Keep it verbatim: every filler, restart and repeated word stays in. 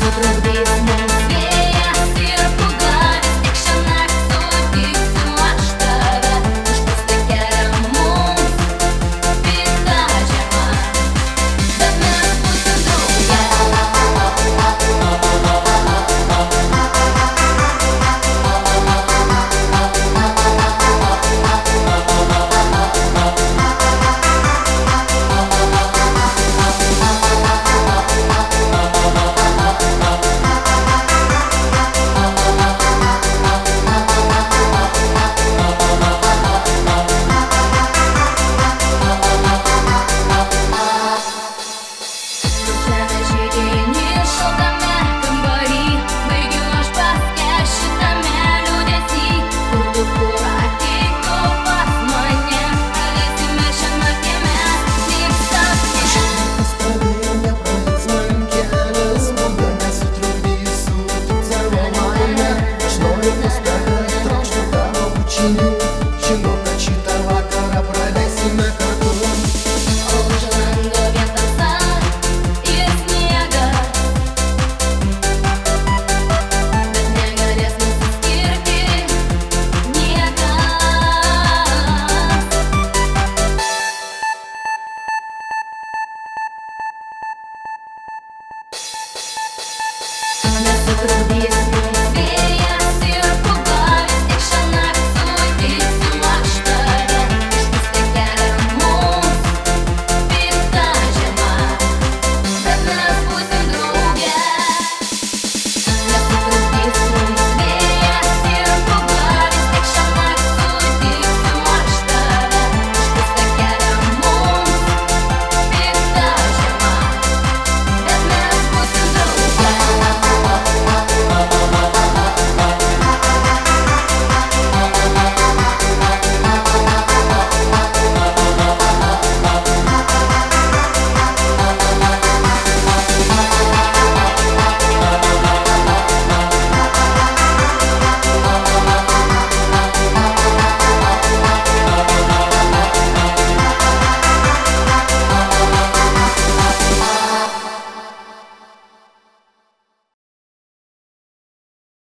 nesutrukdys mums vėjas ir pūga. Vis tik šiąnakt sutiksiu aš tave, užpūstą kelią mums pikta žiema, bet mes būsim drauge. Žinau, kad šitą vakarą praleisime kartu. O už lango vien tamsa ir sniegas, bet negalės mūsų skirti niekas. Nesutrukdys